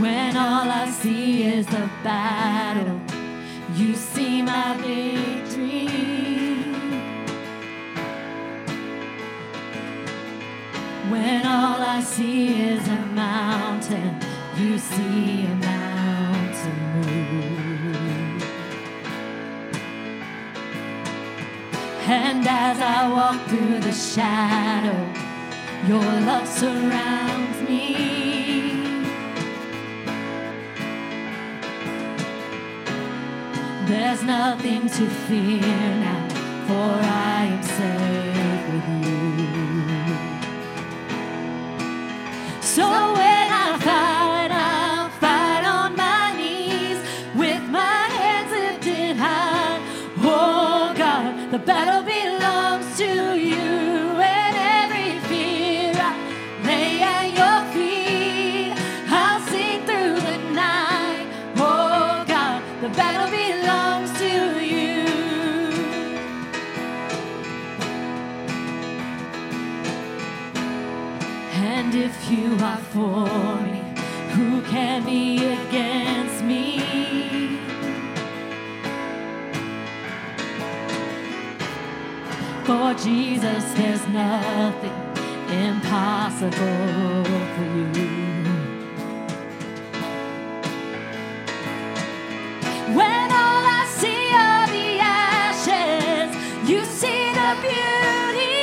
When all I see is the battle, you see my victory. When all I see is a mountain, you see a mountain move. And as I walk through the shadow, your love surrounds me. There's nothing to fear now, for I am safe with you. So when I fight on my knees with my hands lifted high. Oh God, the battle belongs to you, and every fear I lay at your feet. I'll sing through the night. Oh God, the battle belongs to you. And if you are for me, who can be against me? For Jesus, there's nothing impossible for you. When all I see are the ashes, you see the beauty.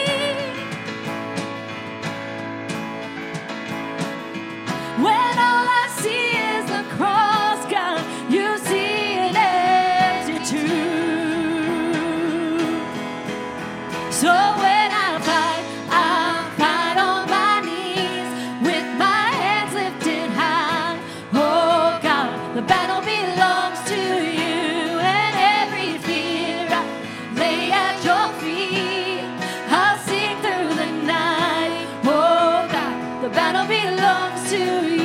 When all I see is the cross, God, you see an empty tomb. So when I fight on my knees with my hands lifted high. Oh God, the battle belongs to you, and every fear I lay at your feet. I'll sing through the night. Oh God, the battle belongs to you.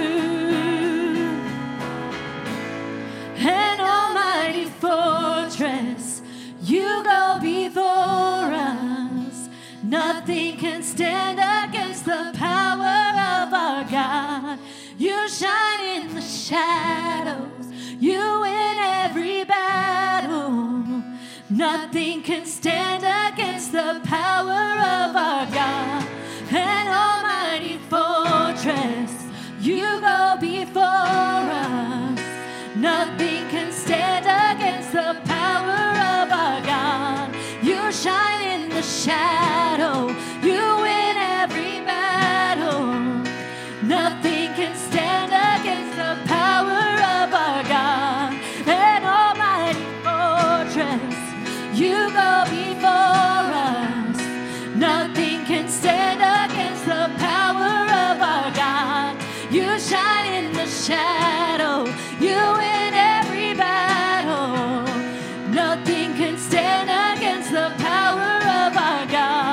An almighty fortress, you go before us. Nothing can stand against the power of our God. You shine in the shadows, you win every battle. Nothing can stand against the power of our God. An almighty fortress, you go before us. Nothing can stand against the power of our God. You shine in the shadow, you win every battle. Nothing can stand against the power of our God. An almighty fortress, you go before us. Nothing can stand against the power of our God. You shine in the shadow, you win every battle. Nothing can stand against the power of our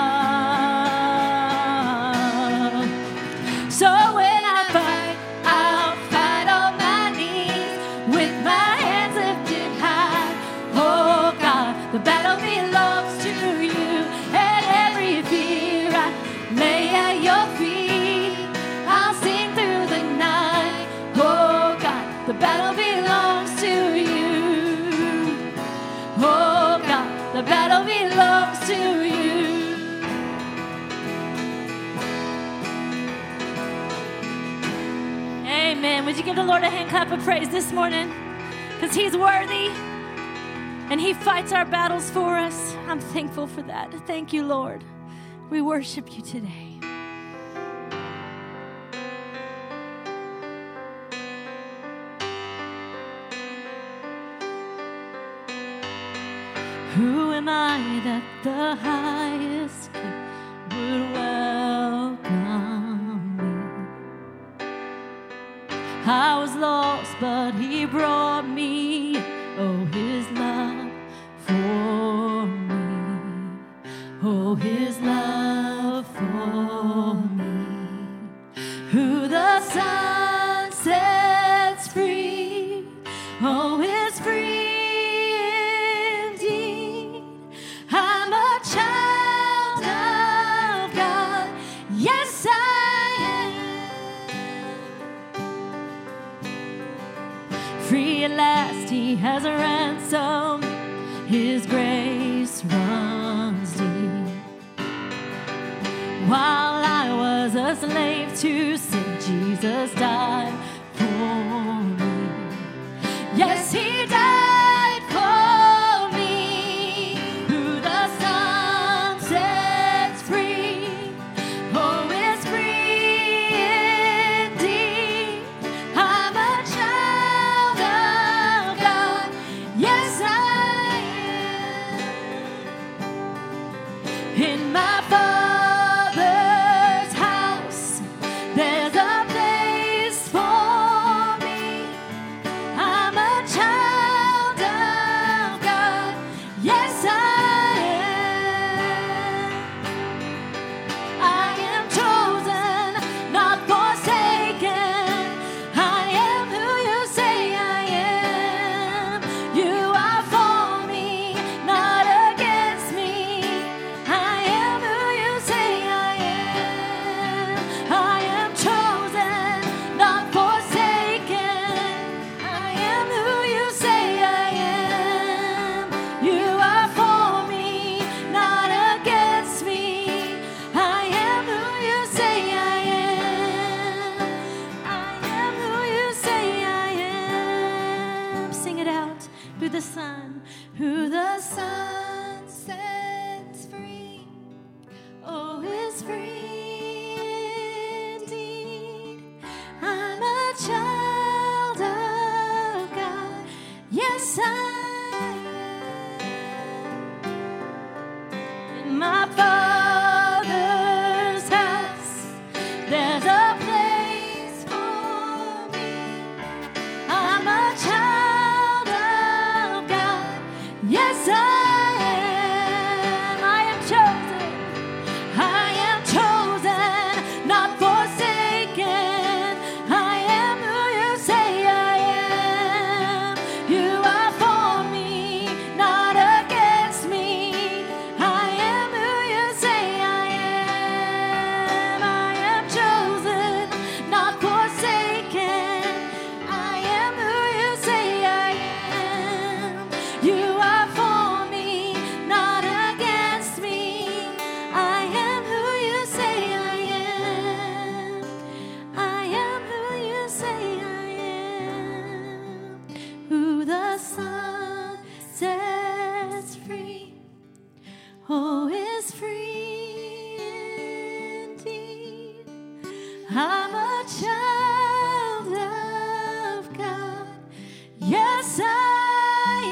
God. So when I fight, I'll fight on my knees with my hands lifted high. Oh God, the battle belongs to you, and every fear I lay at your feet. I'll sing through the night. Oh God, the battle belongs to you. Oh God, the battle belongs to you. Amen. Would you give the Lord a hand clap of praise this morning? Because he's worthy and he fights our battles for us. I'm thankful for that. Thank you, Lord. We worship you today. Who am I that the highest King would welcome me? I was lost, but he brought me. Oh, his love for me. Oh, his love for me. Who the Son sets free. Oh, is free. I'm a child of God. Yes, I am. as a ransom. His grace runs deep. While I was a slave to sin, Jesus died for me. Yes, he died for me. Who the Son sets free, oh, is free indeed. I'm a child of God. Yes, I am. In my Father's house, there's a place for me. I'm a child of God. Yes, I am. I am chosen, not forsaken. I am who you say I am. You are for me, not against me. I am who you say I am. I am chosen, not forsaken. I am who you say I am. You are for me, not against me. I am who you say I am. I am who you say I am. Sing it out. Who the Son sets free, oh, is free indeed. I'm a child of God. Yes, I am. In my Father's house, there's a place for me. I'm a child of God. Yes, I am. I am chosen. I am chosen, not forsaken. I am who you say I am. You are for me, not against me. I am who you say I am. I am chosen, not forsaken. I am who you say I am. You are for me, not against me. I am who you say I am. I am who you say I am. Who the Son sets free, oh, is free indeed. I'm a child of God. Yes, I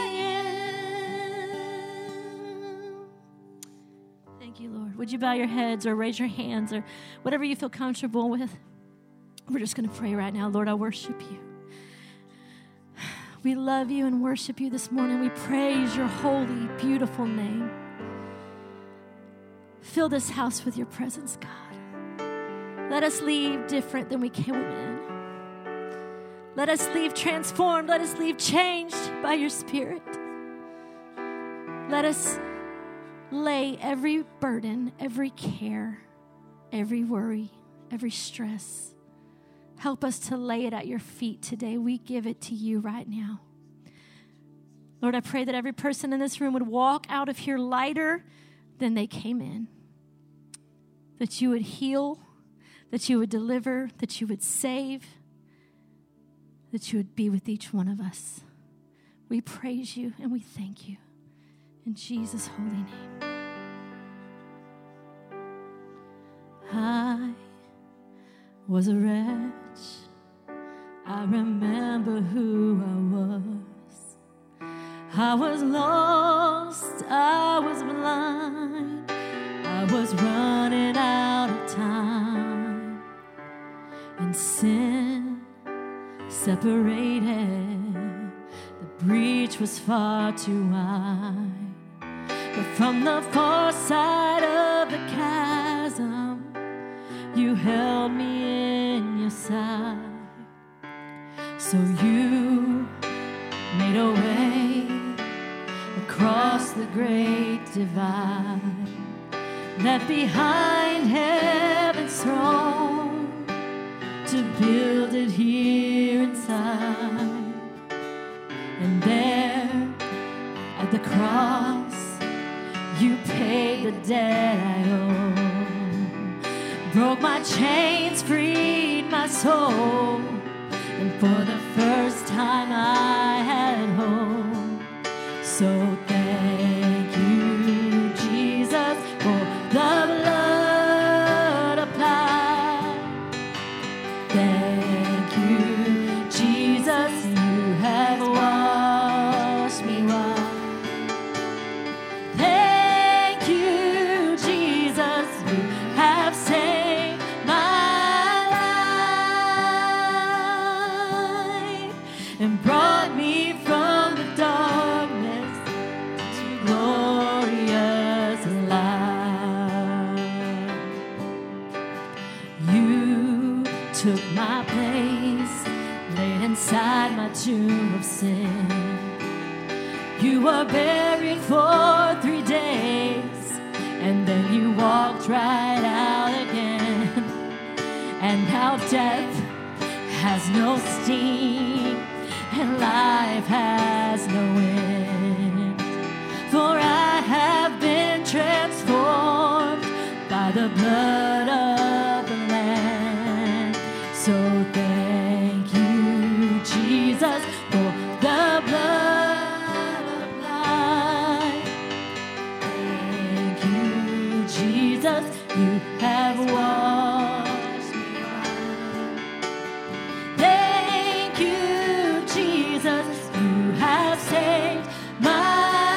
am. Thank you, Lord. Would you bow your heads or raise your hands or whatever you feel comfortable with? We're just going to pray right now. Lord, I worship you. We love you and worship you this morning. We praise your holy, beautiful name. Fill this house with your presence, God. Let us leave different than we came in. Let us leave transformed. Let us leave changed by your Spirit. Let us lay every burden, every care, every worry, every stress. Help us to lay it at your feet today. We give it to you right now. Lord, I pray that every person in this room would walk out of here lighter than they came in. That you would heal, that you would deliver, that you would save, that you would be with each one of us. We praise you and we thank you. In Jesus' holy name. I was a wretch. I remember who I was. I was lost. I was blind. I was running out of time. And sin separated. The breach was far too wide. But from the far side of the chasm, you held me in your side. So you made a way across the great divide, left behind heaven's throne to build it here inside. And there the cross, you paid the debt I owe. Broke my chains, freed my soul, and for the first time I had hope. So thank you, Jesus, for the blood applied. Thank you, Jesus, you have washed me white. Thank you, Jesus, you have saved my life and brought me from the darkness to glorious light. You took my place, laid inside my tomb of sin. You were buried for 3 days, and then you walked right out again. And now death has no sting, and life has no end. For I have been transformed by the blood of the Lamb. So thank you, Jesus, for the blood applied. Thank you, Jesus, you have washed me white. Thank you, Jesus, you have saved my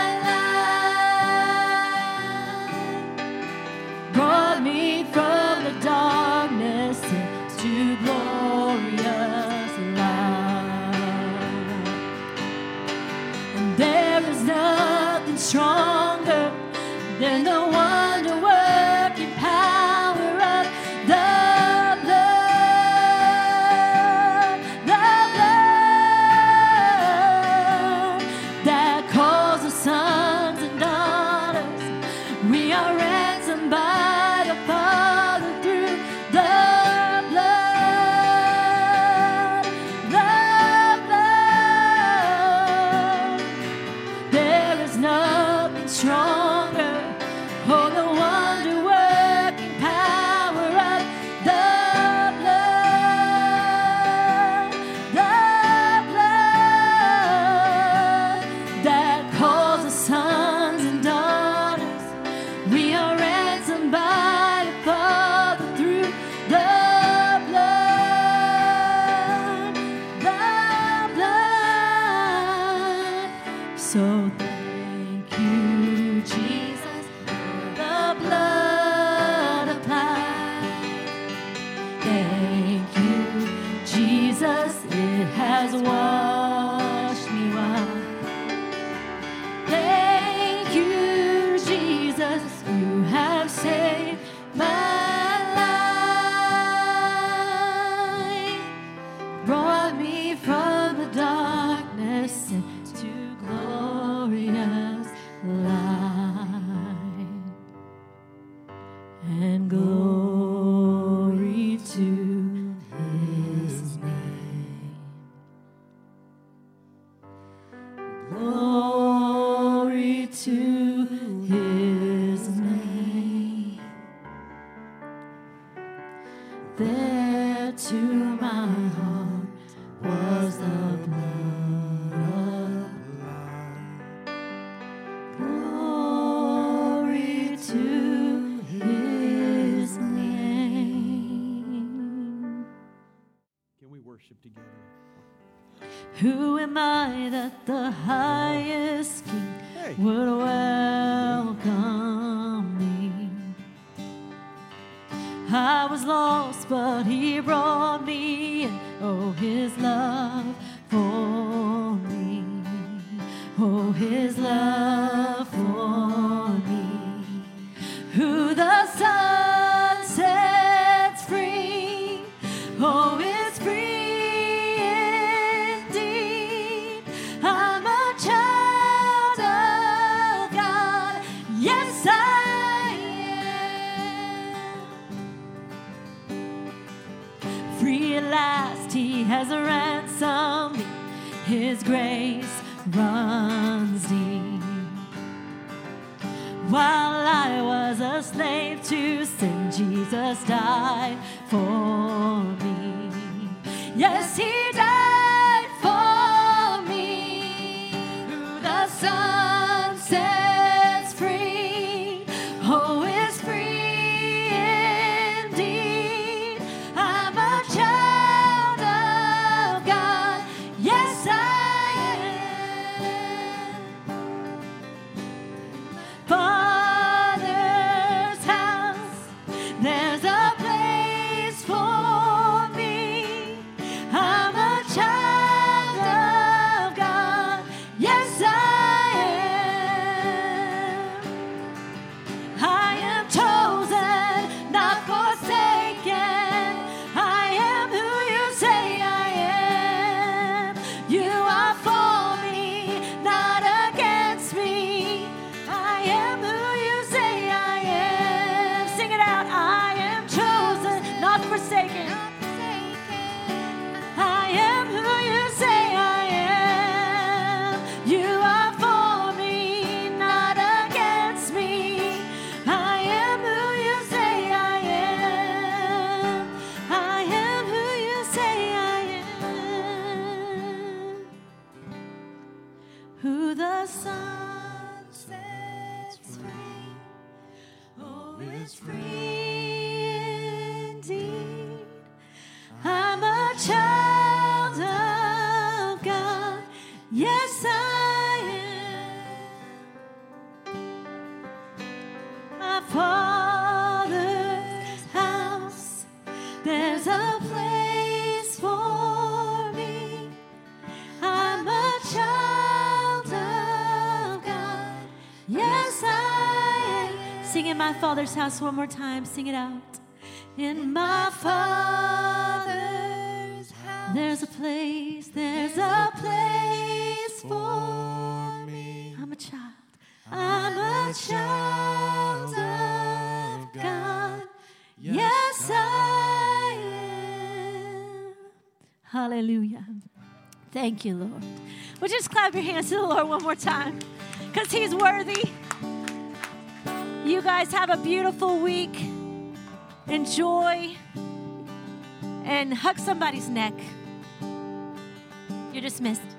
life. Brought me from the darkness into glorious light. And there is nothing stronger than the wonder-working power of the blood that calls us sons and daughters. We are ransomed by the Father through the blood. There is nothing stronger. Oh, the wonder-working power of the blood that calls us sons and daughters. We are ransomed by the Father through the blood. So thank you, Jesus, for the blood applied. Thank you, Jesus, it has washed me white. Thank you, Jesus, you have saved my life. Brought me from the darkness into glorious light. And glory to his name. Glory to his name. There to my heart was the blood. Glory to his name. Can we worship together? Who am I that the highest king Hey. would welcome me? I was lost, but he brought me in. Oh, his love for me. Oh, his love for me. Who the Son sets free, oh, is free indeed. I'm a child of God. Yes, I am. Free at last, he has ransomed me. His grace runs deep. While I was a slave to sin, Jesus died for me. Yes, he died for me. Who the Son sets free, oh, is free indeed. I'm a child of God. Yes, I am. Father's house, there's a place for me. I'm a child of God. Yes, I am. I am chosen, not forsaken. I am who you say I am. You are for me, not against me. I am who you say I am. Sing it out. I am chosen, not forsaken. I am who you say I am. You are for me, not against me. I am who you say I am. I am who you say I am. Who the Son sets free, oh, is free indeed. I'm a child of God. Yes, I am. My Father's house, there's a place for me. I'm a child of God. Yes, I am. Sing in my Father's house one more time. Sing it out. In my Father's house, there's a place for me. I'm a child of God. Yes, I am. Hallelujah. Thank you, Lord. Would you just clap your hands to the Lord one more time? Because he's worthy. You guys have a beautiful week. Enjoy and hug somebody's neck. You're dismissed.